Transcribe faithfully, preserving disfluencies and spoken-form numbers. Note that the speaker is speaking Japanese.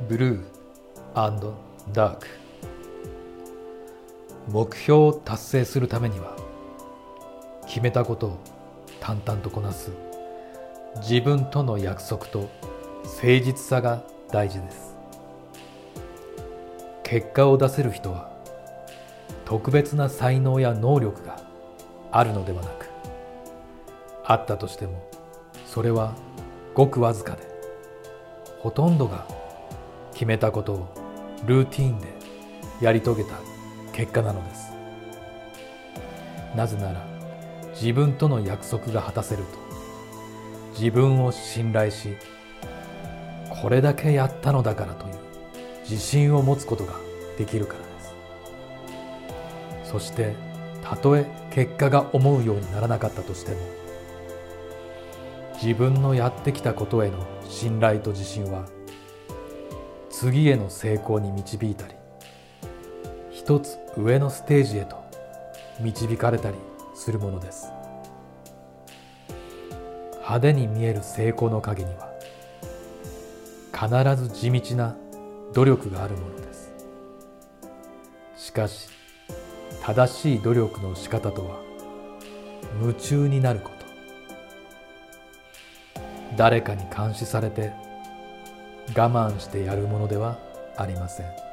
ブルー&ダーク。目標を達成するためには決めたことを淡々とこなす自分との約束と誠実さが大事です。結果を出せる人は特別な才能や能力があるのではなく、あったとしてもそれはごくわずかで、ほとんどが決めたことをルーティーンでやり遂げた結果なのです。なぜなら自分との約束が果たせると自分を信頼し、これだけやったのだからという自信を持つことができるからです。そしてたとえ結果が思うようにならなかったとしても、自分のやってきたことへの信頼と自信は次への成功に導いたり、一つ上のステージへと導かれたりするものです。派手に見える成功の陰には必ず地道な努力があるものです。しかし正しい努力の仕方とは夢中になること。誰かに監視されて我慢してやるものではありません。